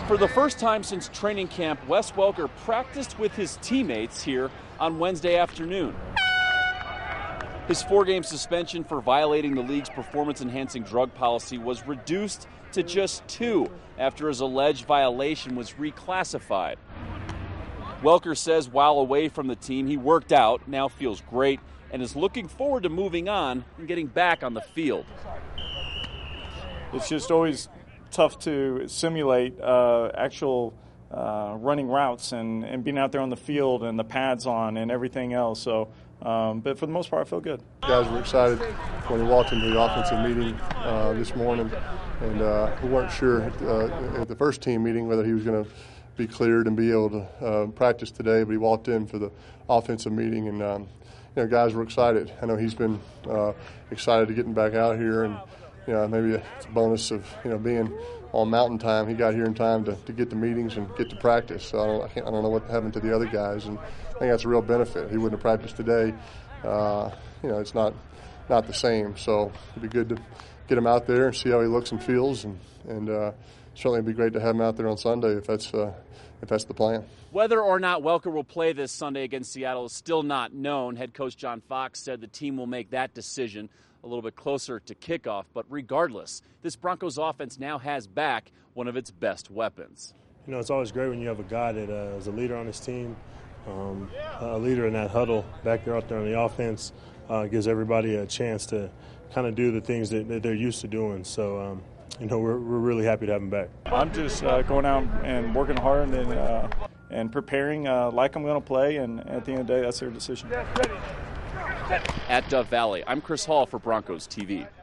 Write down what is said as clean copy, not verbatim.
For the first time since training camp, Wes Welker practiced with his teammates here on Wednesday afternoon. His 4-game suspension for violating the league's performance-enhancing drug policy was reduced to just 2 after his alleged violation was reclassified. Welker says while away from the team, he worked out, now feels great, and is looking forward to moving on and getting back on the field. It's just always tough to simulate actual running routes and being out there on the field and the pads on and everything else. So, but for the most part, I feel good. Guys were excited when we walked into the offensive meeting this morning, and we weren't sure at the first team meeting whether he was going to be cleared and be able to practice today. But he walked in for the offensive meeting, and guys were excited. I know he's been excited to getting back out here, and maybe it's a bonus of being on mountain time. He got here in time to get the meetings and get to practice. So I don't know what happened to the other guys, and I think that's a real benefit. He wouldn't have practiced today. It's not the same. So it'd be good to get him out there and see how he looks and feels, and certainly it'd be great to have him out there on Sunday if that's the plan. Whether or not Welker will play this Sunday against Seattle is still not known. Head coach John Fox said the team will make that decision a little bit closer to kickoff. But regardless, this Broncos offense now has back one of its best weapons. It's always great when you have a guy that is a leader on his team, a leader in that huddle back there out there on the offense, gives everybody a chance to kind of do the things that they're used to doing. So, we're really happy to have him back. I'm just going out and working hard and preparing like I'm going to play, and at the end of the day, that's their decision. At Dove Valley, I'm Chris Hall for Broncos TV.